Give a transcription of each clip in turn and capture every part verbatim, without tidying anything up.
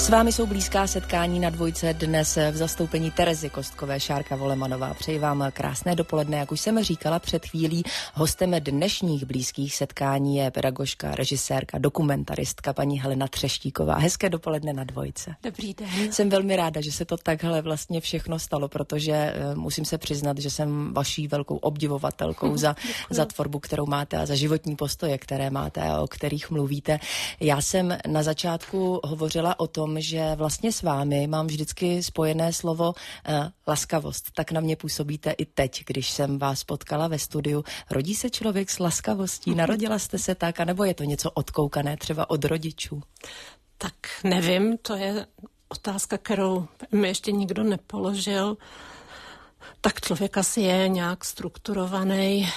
S vámi jsou blízká setkání na Dvojce, dnes v zastoupení Terezy Kostkové, Šárka Volemanová. Přeji vám krásné dopoledne. Jak už jsem říkala před chvílí, hostem dnešních blízkých setkání je pedagožka, režisérka, dokumentaristka paní Helena Třeštíková. Hezké dopoledne na Dvojce. Dobrý den. Jsem velmi ráda, že se to takhle vlastně všechno stalo, protože uh, musím se přiznat, že jsem vaší velkou obdivovatelkou za, za tvorbu, kterou máte a za životní postoje, které máte a o kterých mluvíte. Já jsem na začátku hovořila o tom, že vlastně s vámi mám vždycky spojené slovo uh, laskavost. Tak na mě působíte i teď, když jsem vás potkala ve studiu. Rodí se člověk s laskavostí? Narodila jste se tak, anebo je to něco odkoukané třeba od rodičů? Tak nevím, to je otázka, kterou mi ještě nikdo nepoložil. Tak člověk asi je nějak strukturovaný.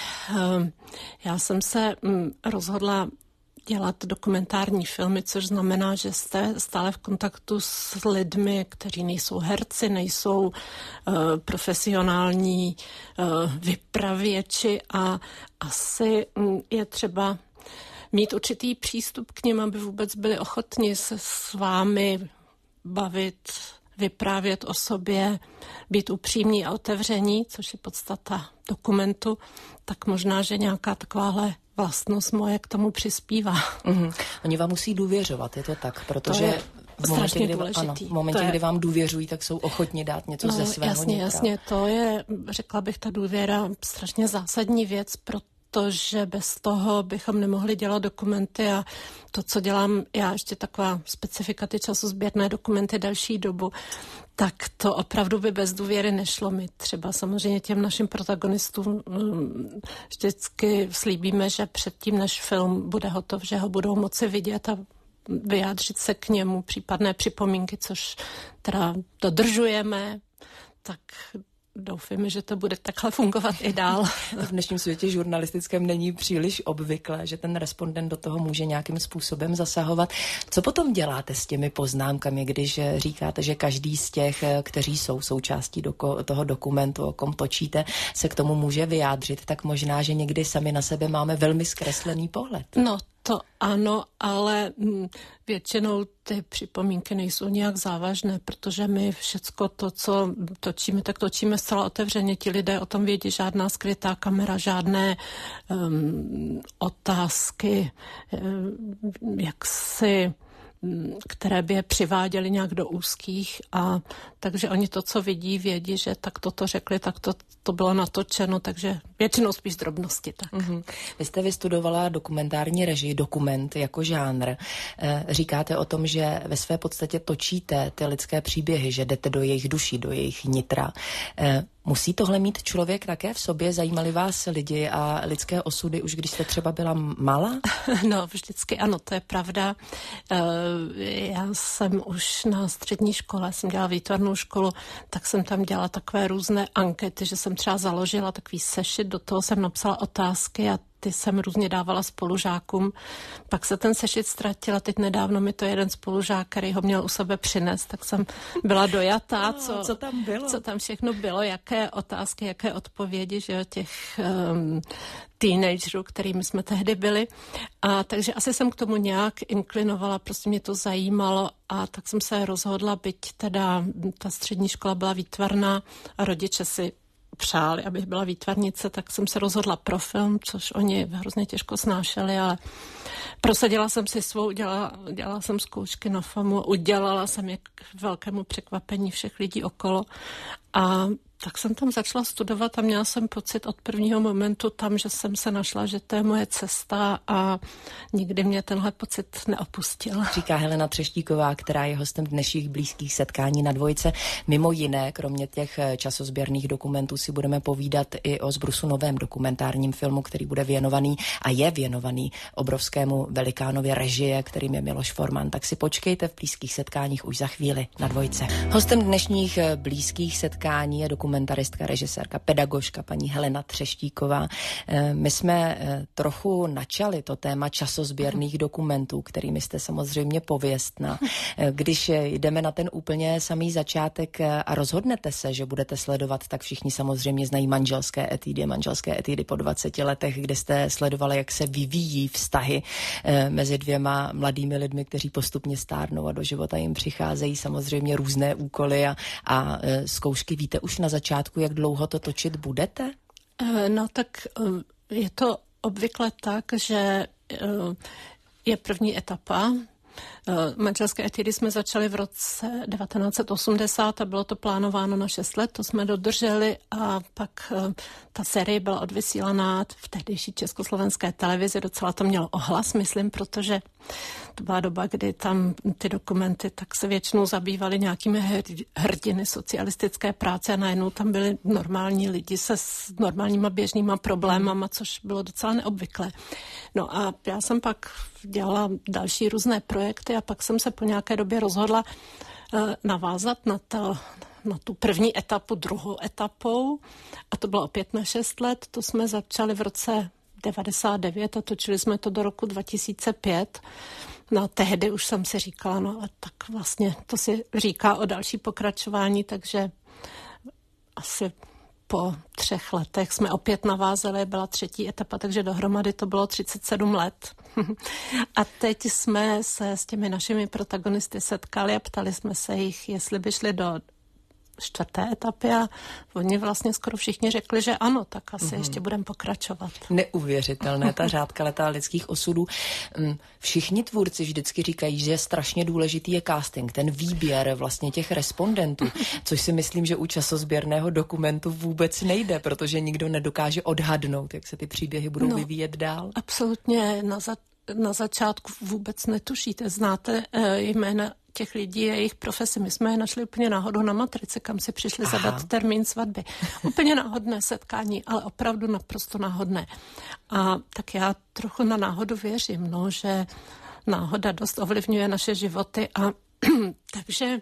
Já jsem se rozhodla dělat dokumentární filmy, což znamená, že jste stále v kontaktu s lidmi, kteří nejsou herci, nejsou uh, profesionální uh, vypravěči a asi um, je třeba mít určitý přístup k nim, aby vůbec byli ochotni se s vámi bavit, vyprávět o sobě, být upřímní a otevření, což je podstata dokumentu, tak možná, že nějaká takováhle vlastnost moje k tomu přispívá. Mm-hmm. Oni vám musí důvěřovat, je to tak, protože to v momentě, kdy, ano, v momentě je... kdy vám důvěřují, tak jsou ochotni dát něco no, ze svého jasně, nitra. Jasně, to je, řekla bych, ta důvěra strašně zásadní věc, protože bez toho bychom nemohli dělat dokumenty a to, co dělám já, ještě taková specifika, ty časozběrné dokumenty další dobu, tak to opravdu by bez důvěry nešlo. My třeba samozřejmě těm našim protagonistům vždycky slíbíme, že předtím, než film bude hotov, že ho budou moci vidět a vyjádřit se k němu, případné připomínky, což teda dodržujeme, tak doufáme, že to bude takhle fungovat i dál. V dnešním světě žurnalistickém není příliš obvyklé, že ten respondent do toho může nějakým způsobem zasahovat. Co potom děláte s těmi poznámkami, když říkáte, že každý z těch, kteří jsou součástí doko- toho dokumentu, o kom točíte, se k tomu může vyjádřit, tak možná, že někdy sami na sebe máme velmi zkreslený pohled. No, to ano, ale většinou ty připomínky nejsou nějak závažné, protože my všecko to, co točíme, tak točíme zcela otevřeně. Ti lidé o tom vědí, žádná skrytá kamera, žádné um, otázky, um, jak si které by je přiváděly nějak do úzkých a takže oni to, co vidí, vědí, že tak toto řekli, tak to, to bylo natočeno, takže většinou spíš drobnosti. Tak. Mm-hmm. Vy jste vystudovala dokumentární režii, dokument jako žánr. E, říkáte o tom, že ve své podstatě točíte ty lidské příběhy, že jdete do jejich duší, do jejich nitra. E, Musí tohle mít člověk také v sobě? Zajímali vás lidi a lidské osudy, už když jste třeba byla malá? No, vždycky ano, to je pravda. Já jsem už na střední škole, jsem dělala výtvarnou školu, tak jsem tam dělala takové různé ankety, že jsem třeba založila takový sešit, do toho jsem napsala otázky a ty jsem různě dávala spolužákům. Pak se ten sešit ztratil a teď nedávno mi to jeden spolužák, který ho měl u sebe přinést, tak jsem byla dojatá, co, co tam bylo, co tam všechno bylo, jaké otázky, jaké odpovědi, že jo, těch um, teenagerů, kterými jsme tehdy byli. A takže asi jsem k tomu nějak inklinovala, prostě mě to zajímalo a tak jsem se rozhodla, byť teda ta střední škola byla výtvarná a rodiče si přáli, abych byla výtvarnice, tak jsem se rozhodla pro film, což oni hrozně těžko snášeli, ale prosadila jsem si svou, dělala, dělala jsem zkoušky na FAMu, udělala jsem je k velkému překvapení všech lidí okolo a tak jsem tam začala studovat a měla jsem pocit od prvního momentu tam, že jsem se našla, že to je moje cesta a nikdy mě tenhle pocit neopustil. Říká Helena Třeštíková, která je hostem dnešních blízkých setkání na Dvojce. Mimo jiné, kromě těch časozběrných dokumentů si budeme povídat i o Zbrusu novém dokumentárním filmu, který bude věnovaný a je věnovaný obrovskému velikánovi režie, kterým je Miloš Forman. Tak si počkejte v blízkých setkáních už za chvíli na Dvojce. Hostem dnešních blízkých setkání setkání je dokumentaristka, režisérka, pedagožka paní Helena Třeštíková. My jsme trochu načali to téma časozběrných dokumentů, kterými jste samozřejmě pověstná. Když jdeme na ten úplně samý začátek a rozhodnete se, že budete sledovat, tak všichni samozřejmě znají manželské etídy, manželské etídy po dvaceti letech, kde jste sledovali, jak se vyvíjí vztahy mezi dvěma mladými lidmi, kteří postupně stárnou a do života jim přicházejí samozřejmě různé úkoly a, a zkoušky. Víte už na začátku, jak dlouho to točit budete? No tak je to obvykle tak, že je první etapa. Manželské etídy jsme začali v roce devatenáct set osmdesát a bylo to plánováno na šest let, to jsme dodrželi a pak ta série byla odvysílaná v tehdejší československé televizi, docela to mělo ohlas, myslím, protože to byla doba, kdy tam ty dokumenty tak se většinou zabývaly nějakými hrdiny socialistické práce a najednou tam byli normální lidi se s normálníma běžnýma problémama, což bylo docela neobvyklé. No a já jsem pak dělala další různé projekty a pak jsem se po nějaké době rozhodla uh, navázat na, to, na tu první etapu druhou etapou a to bylo opět na šest let. To jsme začali v roce devadesát devět a točili jsme to do roku dva tisíce pět. No tehdy už jsem si říkala, no ale tak vlastně to si říká o další pokračování, takže asi po třech letech jsme opět navázali, byla třetí etapa, takže dohromady to bylo třicet sedm let. A teď jsme se s těmi našimi protagonisty setkali a ptali jsme se jich, jestli by šli do čtvrté etapy a oni vlastně skoro všichni řekli, že ano, tak asi mm. ještě budeme pokračovat. Neuvěřitelné, ta řádka letá lidských osudů. Všichni tvůrci vždycky říkají, že strašně důležitý je casting, ten výběr vlastně těch respondentů, což si myslím, že u časozběrného dokumentu vůbec nejde, protože nikdo nedokáže odhadnout, jak se ty příběhy budou no, vyvíjet dál. Absolutně, na, za, na začátku vůbec netušíte, znáte uh, jména těch lidí a jejich profesi. My jsme je našli úplně náhodou na matrice, kam si přišli Aha. zadat termín svatby. Úplně náhodné setkání, ale opravdu naprosto náhodné. A tak já trochu na náhodu věřím, no, že náhoda dost ovlivňuje naše životy a takže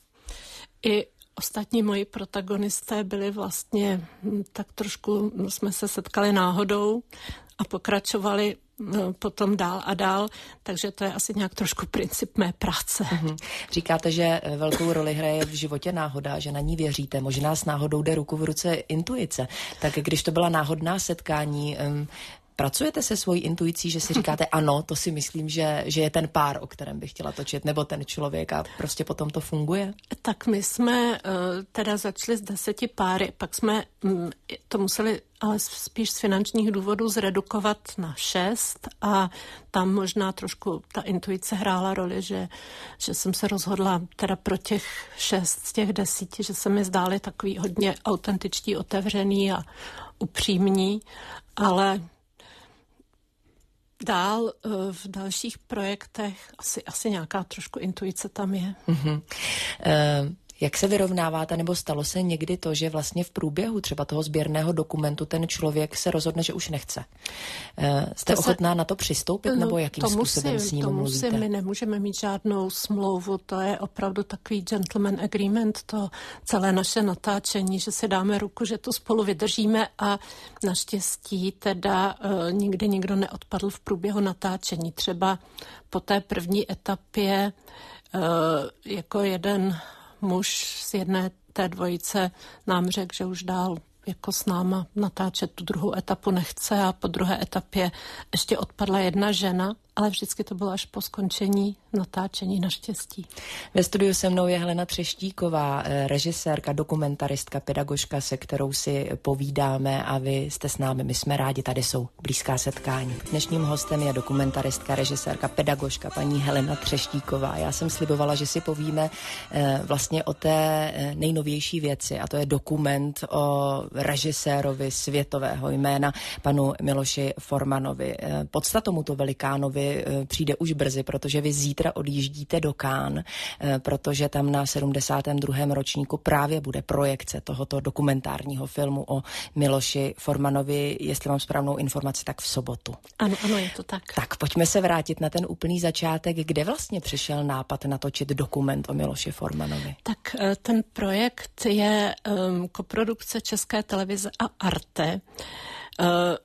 i ostatní moji protagonisté byli vlastně tak trošku, jsme se setkali náhodou a pokračovali potom dál a dál, takže to je asi nějak trošku princip mé práce. Mm-hmm. Říkáte, že velkou roli hraje v životě náhoda, že na ní věříte. Možná s náhodou jde ruku v ruce intuice. Tak když to byla náhodná setkání, um, pracujete se svojí intuicí, že si říkáte ano, to si myslím, že, že je ten pár, o kterém bych chtěla točit, nebo ten člověk a prostě potom to funguje? Tak my jsme uh, teda začali s deseti páry, pak jsme um, to museli ale spíš z finančních důvodů zredukovat na šest a tam možná trošku ta intuice hrála roli, že, že jsem se rozhodla teda pro těch šest z těch desíti, že se mi zdály takový hodně autentičtí, otevřený a upřímní, ale dál v dalších projektech asi, asi nějaká trošku intuice tam je. Mm-hmm. Uh... Jak se vyrovnáváte, nebo stalo se někdy to, že vlastně v průběhu třeba toho sběrného dokumentu ten člověk se rozhodne, že už nechce? Jste to ochotná se, na to přistoupit, nebo jakým to způsobem musím, s ním to mluvíte? Musím, my nemůžeme mít žádnou smlouvu, to je opravdu takový gentleman agreement, to celé naše natáčení, že si dáme ruku, že to spolu vydržíme a naštěstí teda uh, nikdy nikdo neodpadl v průběhu natáčení. Třeba po té první etapě uh, jako jeden muž z jedné té dvojice nám řekl, že už dál jako s náma natáčet tu druhou etapu nechce a po druhé etapě ještě odpadla jedna žena, ale vždycky to bylo až po skončení natáčení naštěstí. Ve studiu se mnou je Helena Třeštíková, režisérka, dokumentaristka, pedagožka, se kterou si povídáme a vy jste s námi, my jsme rádi, tady jsou blízká setkání. Dnešním hostem je dokumentaristka, režisérka, pedagožka paní Helena Třeštíková. Já jsem slibovala, že si povíme vlastně o té nejnovější věci a to je dokument o režisérovi světového jména panu Miloši Formanovi. Podstatu tomuto velikánovi Miloši přijde už brzy, protože vy zítra odjíždíte do Cannes, protože tam na sedmdesátém druhém ročníku právě bude projekce tohoto dokumentárního filmu o Miloši Formanovi, jestli mám správnou informaci, tak v sobotu. Ano, ano, je to tak. Tak pojďme se vrátit na ten úplný začátek, kde vlastně přišel nápad natočit dokument o Miloši Formanovi. Tak ten projekt je um, koprodukce České televize a Arte, uh,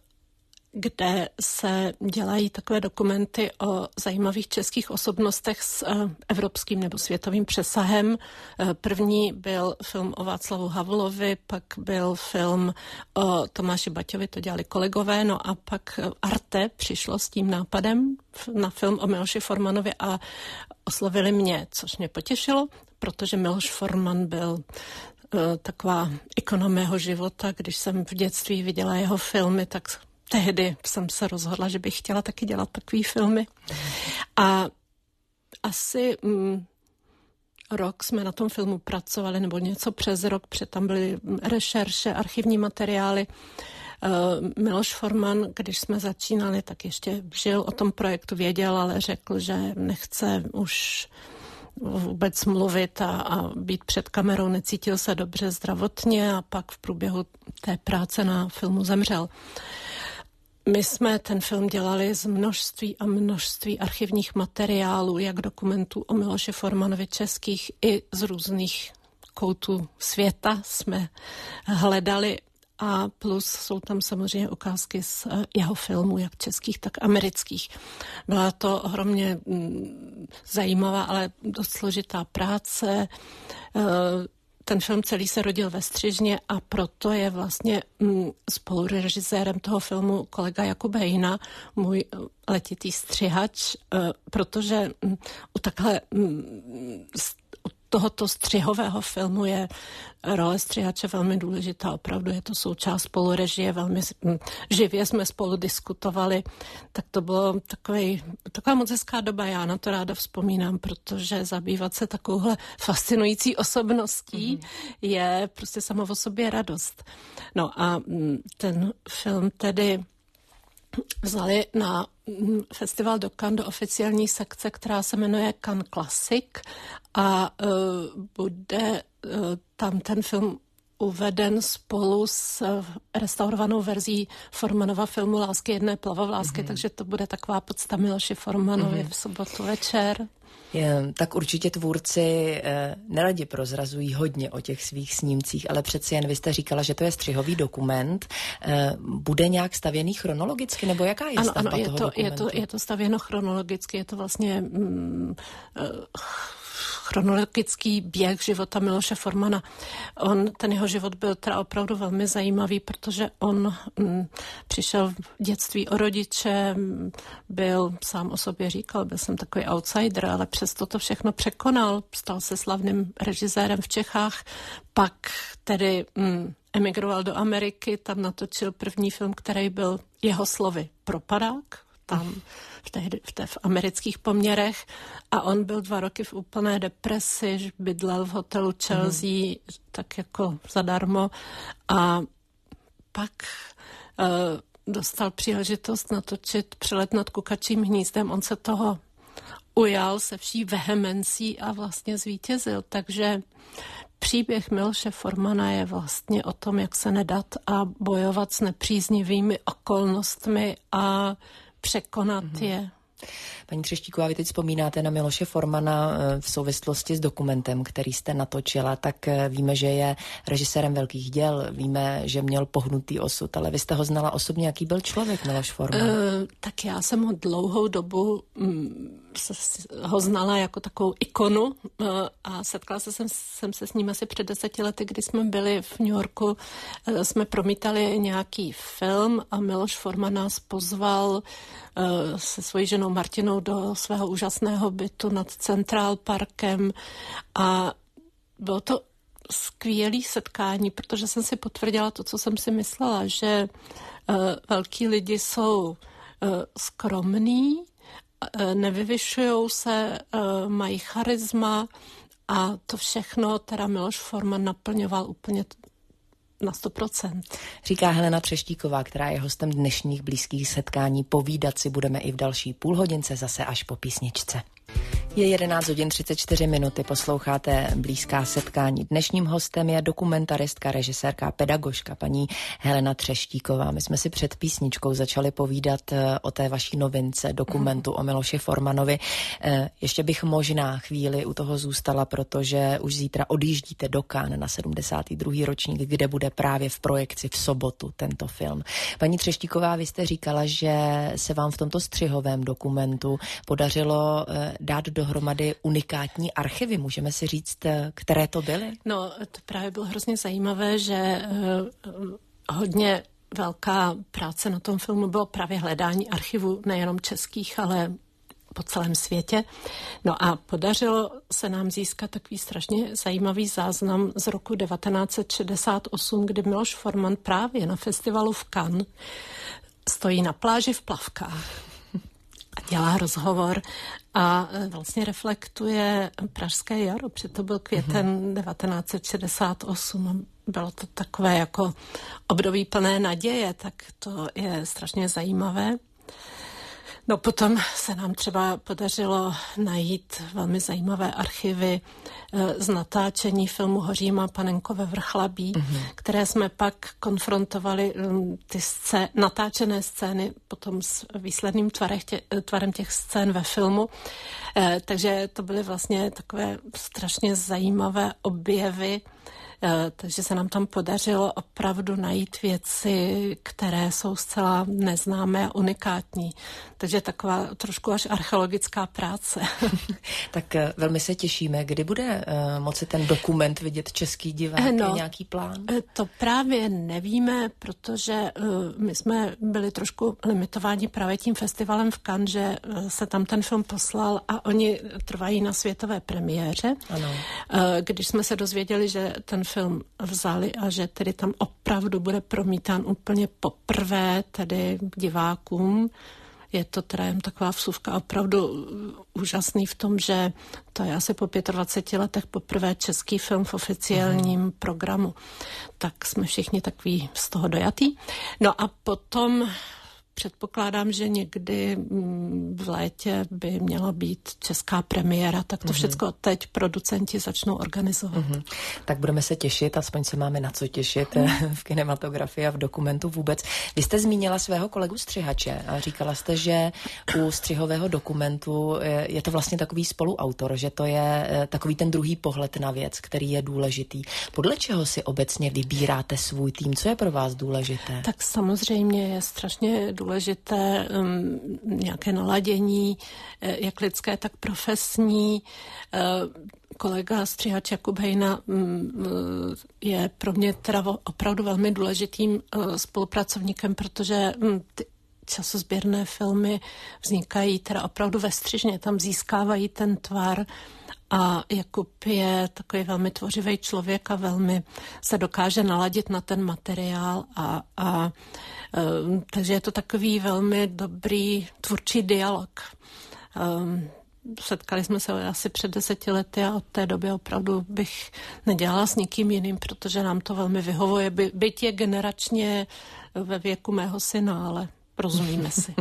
kde se dělají takové dokumenty o zajímavých českých osobnostech s uh, evropským nebo světovým přesahem. Uh, první byl film o Václavu Havlovi, pak byl film o Tomáši Baťovi, to dělali kolegové, no a pak Arte přišlo s tím nápadem na film o Miloši Formanovi a oslovili mě, což mě potěšilo, protože Miloš Forman byl uh, taková ikona mého života. Když jsem v dětství viděla jeho filmy, tak tehdy jsem se rozhodla, že bych chtěla taky dělat takové filmy. A asi mm, rok jsme na tom filmu pracovali, nebo něco přes rok, protože tam byly rešerše, archivní materiály. Uh, Miloš Forman, když jsme začínali, tak ještě žil o tom projektu, věděl, ale řekl, že nechce už vůbec mluvit a, a být před kamerou, necítil se dobře zdravotně a pak v průběhu té práce na filmu zemřel. My jsme ten film dělali z množství a množství archivních materiálů, jak dokumentů o Miloši Formanovi českých i z různých koutů světa jsme hledali a plus jsou tam samozřejmě ukázky z jeho filmů, jak českých, tak amerických. Byla to ohromně mm, zajímavá, ale dost složitá práce. Ten film celý se rodil ve Střižně a proto je vlastně mm, spolurežisérem toho filmu kolega Jakub Hejna, můj letitý střihač, protože mm, u takhle mm, tohoto střihového filmu je role střihače velmi důležitá. Opravdu je to součást spolurežie, velmi živě jsme spolu diskutovali. Tak to bylo takový, taková moc hezká doba. Já na to ráda vzpomínám, protože zabývat se takovouhle fascinující osobností mm. je prostě samo o sobě radost. No a ten film tedy vzali na festival do Cannes do oficiální sekce, která se jmenuje Cannes Classic a uh, bude uh, tam ten film uveden spolu s uh, restaurovanou verzí Formanova filmu Lásky jedné plavovlásky, mm-hmm. takže to bude taková podsta Miloši Formanovi mm-hmm. v sobotu večer. Je, tak určitě tvůrci eh, neradi prozrazují hodně o těch svých snímcích, ale přeci jen vy jste říkala, že to je střihový dokument. Eh, bude nějak stavěný chronologicky, nebo jaká je ano, stavba ano, je toho to, dokumentu? Je to, je to stavěno chronologicky, je to vlastně mm, uh, chronologický běh života Miloše Formana. On, ten jeho život byl teda opravdu velmi zajímavý, protože on mm, přišel v dětství o rodiče, byl, sám o sobě říkal, byl jsem takový outsider, ale přesto to všechno překonal, stal se slavným režisérem v Čechách, pak tedy mm, emigroval do Ameriky, tam natočil první film, který byl jeho slovy Propadák, tam v, tehdy, v, té, v amerických poměrech a on byl dva roky v úplné depresi, bydlel v hotelu Chelsea mm. tak jako zadarmo a pak uh, dostal příležitost natočit Přelet nad kukačím hnízdem. On se toho ujal se vší vehemencí a vlastně zvítězil, takže příběh Miloše Formana je vlastně o tom, jak se nedat a bojovat s nepříznivými okolnostmi a překonat mm-hmm. je. Paní Třeštíková, vy teď vzpomínáte na Miloše Formana v souvislosti s dokumentem, který jste natočila, tak víme, že je režisérem velkých děl, víme, že měl pohnutý osud, ale vy jste ho znala osobně, jaký byl člověk Miloš Forman? Uh, tak já jsem ho dlouhou dobu mm, ho znala jako takovou ikonu uh, a setkala se jsem, jsem se s ním asi před deseti lety, kdy jsme byli v New Yorku, uh, jsme promítali nějaký film a Miloš Forman nás pozval uh, se svojí ženou Martinou do svého úžasného bytu nad Central Parkem a bylo to skvělé setkání, protože jsem si potvrdila to, co jsem si myslela, že uh, velký lidi jsou uh, skromní, uh, nevyvyšujou se, uh, mají charisma a to všechno teda Miloš Forman naplňoval úplně na sto procent. Říká Helena Třeštíková, která je hostem dnešních blízkých setkání. Povídat si budeme i v další půlhodince, zase až po písničce. Je jedenáct hodin třicet čtyři minuty, posloucháte blízká setkání. Dnešním hostem je dokumentaristka, režisérka, pedagožka paní Helena Třeštíková. My jsme si před písničkou začali povídat o té vaší novince, dokumentu o Miloši Formanovi. Ještě bych možná chvíli u toho zůstala, protože už zítra odjíždíte do Cannes na sedmdesátý druhý ročník, kde bude právě v projekci v sobotu tento film. Paní Třeštíková, vy jste říkala, že se vám v tomto střihovém dokumentu podařilo dát dohromady unikátní archivy. Můžeme si říct, které to byly? No, to právě bylo hrozně zajímavé, že uh, hodně velká práce na tom filmu bylo právě hledání archivů nejenom českých, ale po celém světě. No a podařilo se nám získat takový strašně zajímavý záznam z roku devatenáct set šedesát osm, kdy Miloš Forman právě na festivalu v Cannes stojí na pláži v plavkách a dělá rozhovor a vlastně reflektuje pražské jaro, protože to byl květen devatenáct set šedesát osm. Bylo to takové jako období plné naděje, tak to je strašně zajímavé. No potom se nám třeba podařilo najít velmi zajímavé archivy z natáčení filmu Hořím a panenko ve Vrchlabí, mm-hmm. které jsme pak konfrontovali ty scé- natáčené scény potom s výsledným tvarech tě, tvarem těch scén ve filmu. E, takže to byly vlastně takové strašně zajímavé objevy. Takže se nám tam podařilo opravdu najít věci, které jsou zcela neznámé a unikátní. Takže taková trošku až archeologická práce. Tak velmi se těšíme. Kdy bude uh, moci ten dokument vidět český divák? No, je nějaký plán? To právě nevíme, protože uh, my jsme byli trošku limitováni právě tím festivalem v Cannes, že uh, se tam ten film poslal a oni trvají na světové premiéře. Ano. Uh, když jsme se dozvěděli, že ten film vzali a že tedy tam opravdu bude promítán úplně poprvé tedy divákům. Je to teda jen taková vsuvka opravdu úžasný v tom, že to je asi po dvaceti pěti letech poprvé český film v oficiálním mm. programu. Tak jsme všichni takový z toho dojatý. No a potom předpokládám, že někdy v létě by měla být česká premiéra, tak to mm-hmm. všecko teď producenti začnou organizovat. Mm-hmm. Tak budeme se těšit, aspoň se máme na co těšit mm. v kinematografii a v dokumentu vůbec. Vy jste zmínila svého kolegu střihače a říkala jste, že u střihového dokumentu je to vlastně takový spoluautor, že to je takový ten druhý pohled na věc, který je důležitý. Podle čeho si obecně vybíráte svůj tým? Co je pro vás důležité? Tak samozřejmě je strašně důležité um, nějaké naladění, jak lidské, tak profesní. Uh, kolega střihač Jakub Hejna um, je pro mě teda opravdu velmi důležitým uh, spolupracovníkem, protože um, ty časozběrné filmy vznikají teda opravdu ve střižně, tam získávají ten tvar. A Jakub je takový velmi tvořivý člověk a velmi se dokáže naladit na ten materiál a, a um, takže je to takový velmi dobrý tvůrčí dialog. Um, setkali jsme se asi před deseti lety a od té doby opravdu bych nedělala s nikým jiným, protože nám to velmi vyhovuje. By, byť je generačně ve věku mého syna, ale rozumíme si.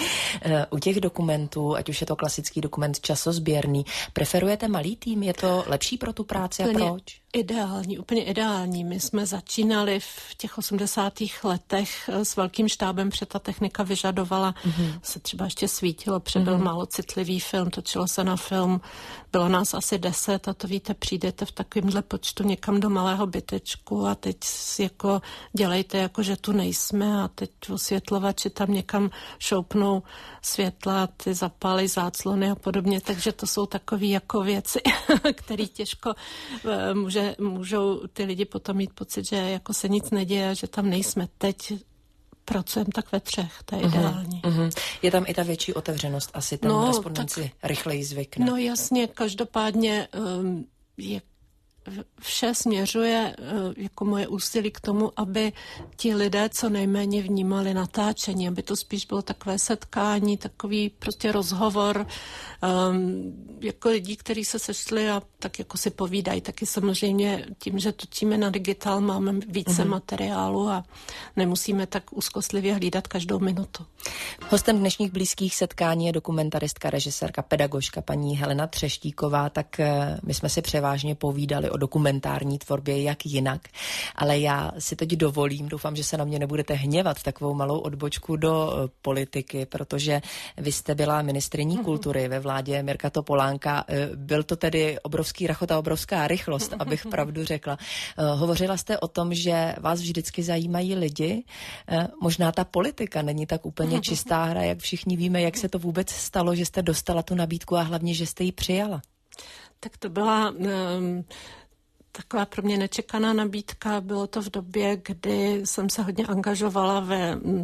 U těch dokumentů, ať už je to klasický dokument časozběrný, preferujete malý tým? Je to lepší pro tu práci úplně a proč? Ideální, úplně ideální. My jsme začínali v těch osmdesátých letech s velkým štábem, protože ta technika vyžadovala, mm-hmm. se třeba ještě svítilo, protože byl mm-hmm. málo citlivý film, točilo se na film, bylo nás asi deset a to víte, přijdete v takovémhle počtu někam do malého bytečku a teď jako dělejte jako, že tu nejsme a teď osvětlovači tam někam šoupnou světla, ty zapálí záclony a podobně, takže to jsou takové jako věci, které těžko může můžou ty lidi potom mít pocit, že jako se nic neděje, že tam nejsme. Teď pracujeme tak ve třech, to je uh-huh, ideální. Uh-huh. Je tam i ta větší otevřenost, asi ten no, respondent si rychleji zvykne. No jasně, každopádně um, je vše směřuje jako moje úsilí k tomu, aby ti lidé co nejméně vnímali natáčení, aby to spíš bylo takové setkání, takový prostě rozhovor um, jako lidí, kteří se sešli a tak jako si povídají. Taky samozřejmě tím, že točíme na digitál, máme více mm-hmm. materiálu a nemusíme tak úzkostlivě hlídat každou minutu. Hostem dnešních blízkých setkání je dokumentaristka, režisérka, pedagožka paní Helena Třeštíková, tak my jsme si převážně povídali o dokumentární tvorbě, jak jinak, ale já si teď dovolím, doufám, že se na mě nebudete hněvat, takovou malou odbočku do politiky, protože vy jste byla ministryní kultury ve vládě Mirka Topolánka. Byl to tedy obrovský rachot a obrovská rychlost, abych pravdu řekla. Hovořila jste o tom, že vás vždycky zajímají lidi. Možná ta politika není tak úplně čistá hra, jak všichni víme, jak se to vůbec stalo, že jste dostala tu nabídku a hlavně, že jste ji přijala. Tak to byla um, taková pro mě nečekaná nabídka. Bylo to v době, kdy jsem se hodně angažovala ve uh,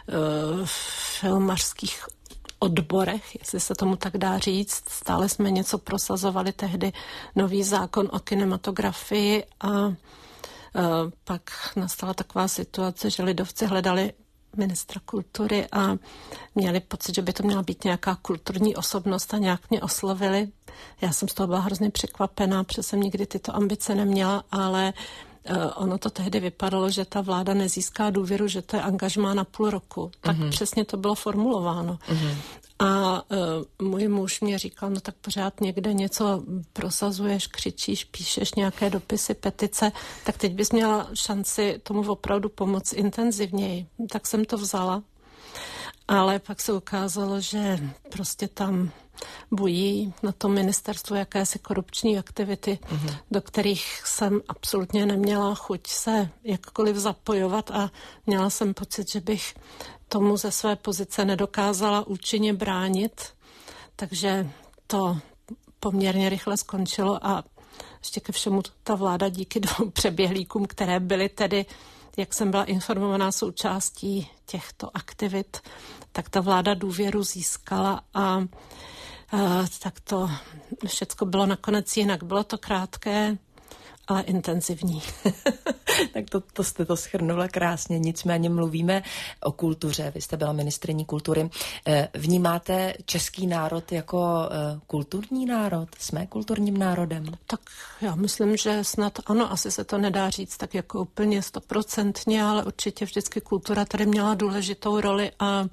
filmařských odborech, jestli se tomu tak dá říct. Stále jsme něco prosazovali, tehdy nový zákon o kinematografii a uh, pak nastala taková situace, že lidovci hledali ministra kultury a měli pocit, že by to měla být nějaká kulturní osobnost a nějak mě oslovili. Já jsem z toho byla hrozně překvapená, protože jsem nikdy tyto ambice neměla, ale uh, ono to tehdy vypadalo, že ta vláda nezíská důvěru, že to je angažmá na půl roku. Tak uh-huh. přesně to bylo formulováno. Uh-huh. A uh, můj muž mě říkal, no tak pořád někde něco prosazuješ, křičíš, píšeš nějaké dopisy, petice, tak teď bys měla šanci tomu opravdu pomoct intenzivněji. Tak jsem to vzala, ale pak se ukázalo, že prostě tam bují na tom ministerstvu jakési korupční aktivity, mm-hmm. do kterých jsem absolutně neměla chuť se jakkoliv zapojovat a měla jsem pocit, že bych tomu ze své pozice nedokázala účinně bránit, takže to poměrně rychle skončilo a ještě ke všemu ta vláda díky dvou přeběhlíkům, které byly tedy, jak jsem byla informovaná, součástí těchto aktivit, tak ta vláda důvěru získala a Uh, tak to všecko bylo nakonec jinak. Bylo to krátké, ale intenzivní. Tak to, to jste to shrnula krásně. Nicméně mluvíme o kultuře. Vy jste byla ministryní kultury. Vnímáte český národ jako kulturní národ? Jsme kulturním národem? Tak já myslím, že snad ano, asi se to nedá říct tak jako úplně stoprocentně, ale určitě vždycky kultura tady měla důležitou roli a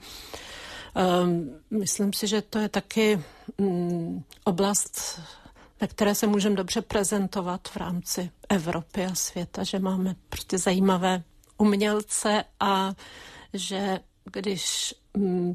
Um, myslím si, že to je taky um, oblast, ve které se můžeme dobře prezentovat v rámci Evropy a světa, že máme prostě zajímavé umělce a že když um,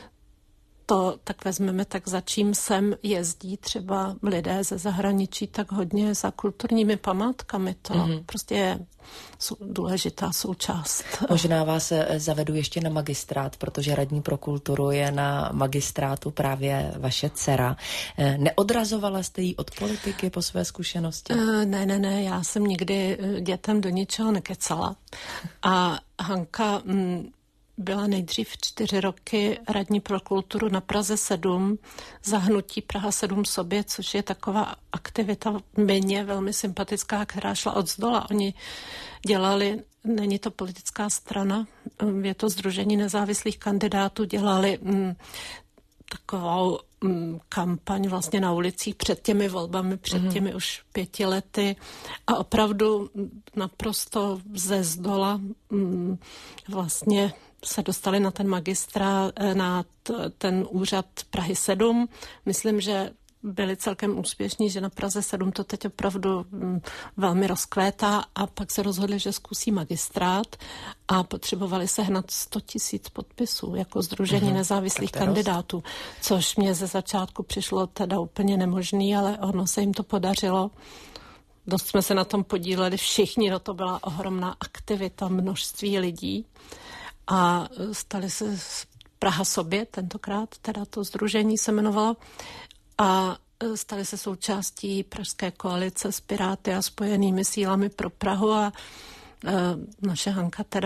to tak vezmeme, tak za čím sem jezdí třeba lidé ze zahraničí tak hodně za kulturními památkami. To mm-hmm. prostě je důležitá součást. Možná vás zavedu ještě na magistrát, protože radní pro kulturu je na magistrátu právě vaše dcera. Neodrazovala jste jí od politiky po své zkušenosti? Uh, ne, ne, ne, já jsem nikdy dětem do ničeho nekecala. A Hanka mm, byla nejdřív čtyři roky radní pro kulturu na Praze sedm, za hnutí Praha sedm sobě, což je taková aktivita mně velmi sympatická, která šla od zdola. Oni dělali, není to politická strana, je to Sdružení nezávislých kandidátů, dělali mm, takovou mm, kampaň vlastně na ulicích před těmi volbami, před mm-hmm. těmi už pěti lety a opravdu naprosto ze zdola mm, vlastně se dostali na ten magistrát, na t, ten úřad Prahy sedm. Myslím, že byli celkem úspěšní, že na Praze sedm to teď opravdu m, velmi rozkvétá a pak se rozhodli, že zkusí magistrát a potřebovali sehnat sto tisíc podpisů jako Sdružení mm-hmm. nezávislých kandidátů, což mě ze začátku přišlo teda úplně nemožný, ale ono se jim to podařilo. Dost jsme se na tom podíleli všichni, no to byla ohromná aktivita, množství lidí. A stali se Praha sobě, tentokrát teda to sdružení se jmenovalo, a stali se součástí pražské koalice s Piráty a Spojenými sílami pro Prahu a e, naše Hanka teda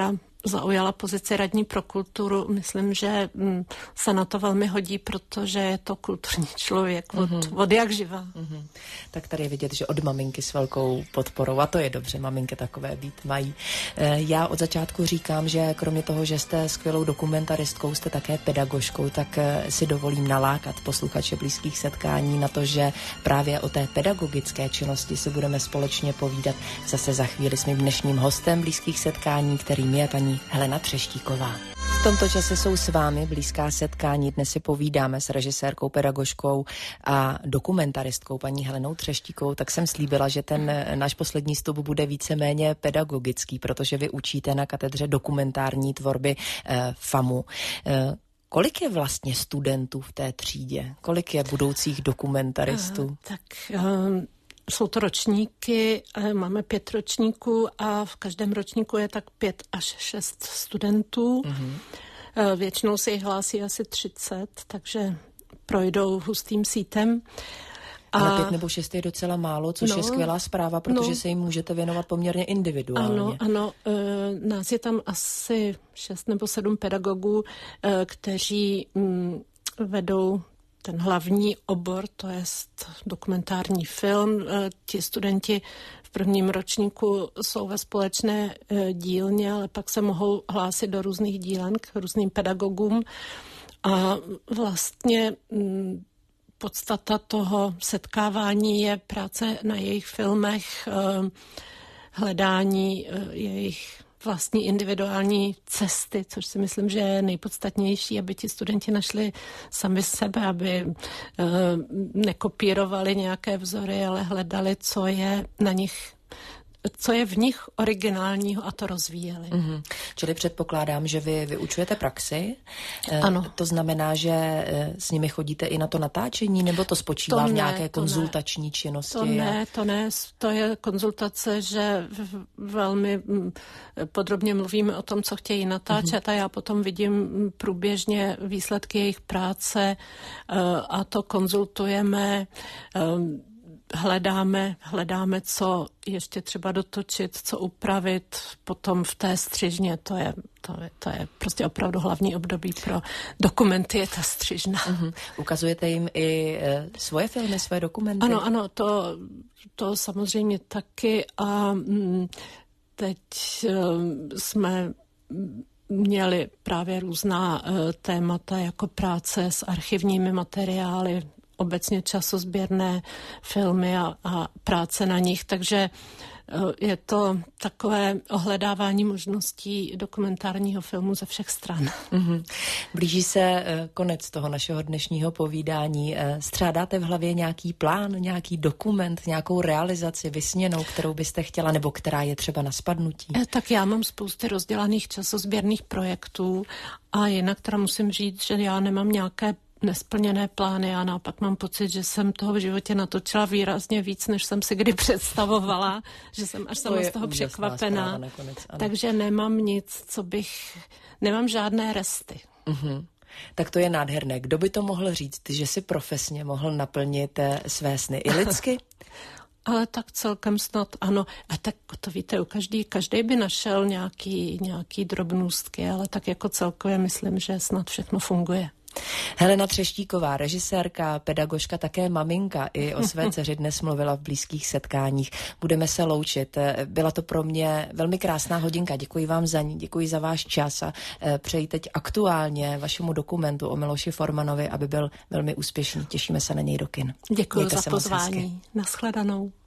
zaujala pozici radní pro kulturu. Myslím, že se na to velmi hodí, protože je to kulturní člověk od, mm-hmm. od jak živa. Mm-hmm. Tak tady je vidět, že od maminky s velkou podporou, a to je dobře, maminky takové být mají. Já od začátku říkám, že kromě toho, že jste skvělou dokumentaristkou, jste také pedagožkou, tak si dovolím nalákat posluchače Blízkých setkání na to, že právě o té pedagogické činnosti si budeme společně povídat zase za chvíli s mým dnešním hostem Blízkých setkání, kterým je paní Helena Třeštíková. V tomto čase jsou s vámi Blízká setkání. Dnes si povídáme s režisérkou, pedagožkou a dokumentaristkou paní Helenou Třeštíkovou. Tak jsem slíbila, že ten náš poslední vstup bude víceméně pedagogický, protože vy učíte na katedře dokumentární tvorby eh, FAMu. Eh, kolik je vlastně studentů v té třídě? Kolik je budoucích dokumentaristů? Uh, tak... Um... Jsou to ročníky, máme pět ročníků a v každém ročníku je tak pět až šest studentů. Mm-hmm. Většinou se jich hlásí asi třicet, takže projdou hustým sítem. Ale pět nebo šest je docela málo, což no, je skvělá zpráva, protože no, se jim můžete věnovat poměrně individuálně. Ano, ano. E, nás je tam asi šest nebo sedm pedagogů, e, kteří m, vedou ten hlavní obor, to je dokumentární film. Ti studenti v prvním ročníku jsou ve společné dílně, ale pak se mohou hlásit do různých dílen k různým pedagogům. A vlastně podstata toho setkávání je práce na jejich filmech, hledání jejich vlastní individuální cesty, což si myslím, že je nejpodstatnější, aby ti studenti našli sami sebe, aby uh, nekopírovali nějaké vzory, ale hledali, co je na nich, co je v nich originálního a to rozvíjeli. Mm-hmm. Čili předpokládám, že vy vyučujete praxi. Ano. To znamená, že s nimi chodíte i na to natáčení, nebo to spočívá to v nějaké ne, konzultační ne. činnosti? To ne, to ne. To je konzultace, že velmi podrobně mluvíme o tom, co chtějí natáčet mm-hmm. a já potom vidím průběžně výsledky jejich práce a to konzultujeme. Hledáme, hledáme, co ještě třeba dotočit, co upravit, potom v té střižně, to je, to je, to je prostě opravdu hlavní období pro dokumenty, je ta střižna. Uh-huh. Ukazujete jim i e, svoje filmy, svoje dokumenty? Ano, ano, to, to samozřejmě taky a m, teď e, jsme měli právě různá e, témata jako práce s archivními materiály, obecně časozběrné filmy a, a práce na nich, takže je to takové ohledávání možností dokumentárního filmu ze všech stran. Mm-hmm. Blíží se konec toho našeho dnešního povídání. Střádáte v hlavě nějaký plán, nějaký dokument, nějakou realizaci vysněnou, kterou byste chtěla, nebo která je třeba na spadnutí? Tak já mám spousty rozdělaných časozběrných projektů a jinak teda musím říct, že já nemám nějaké nesplněné plány. Já naopak mám pocit, že jsem toho v životě natočila výrazně víc, než jsem si kdy představovala, že jsem až sama z toho překvapená. Nakonec, takže nemám nic, co bych... Nemám žádné resty. Uh-huh. Tak to je nádherné. Kdo by to mohl říct, že si profesně mohl naplnit své sny i lidsky? Ale tak celkem snad ano. A tak to víte, u každý, každý by našel nějaký, nějaký drobnůstky, ale tak jako celkově myslím, že snad všechno funguje. Helena Třeštíková, režisérka, pedagožka, také maminka, i o své dceři dnes mluvila v Blízkých setkáních. Budeme se loučit. Byla to pro mě velmi krásná hodinka. Děkuji vám za ní, děkuji za váš čas a přeji teď aktuálně vašemu dokumentu o Miloši Formanovi, aby byl velmi úspěšný. Těšíme se na něj do kin. Děkuji za pozvání. Naschledanou.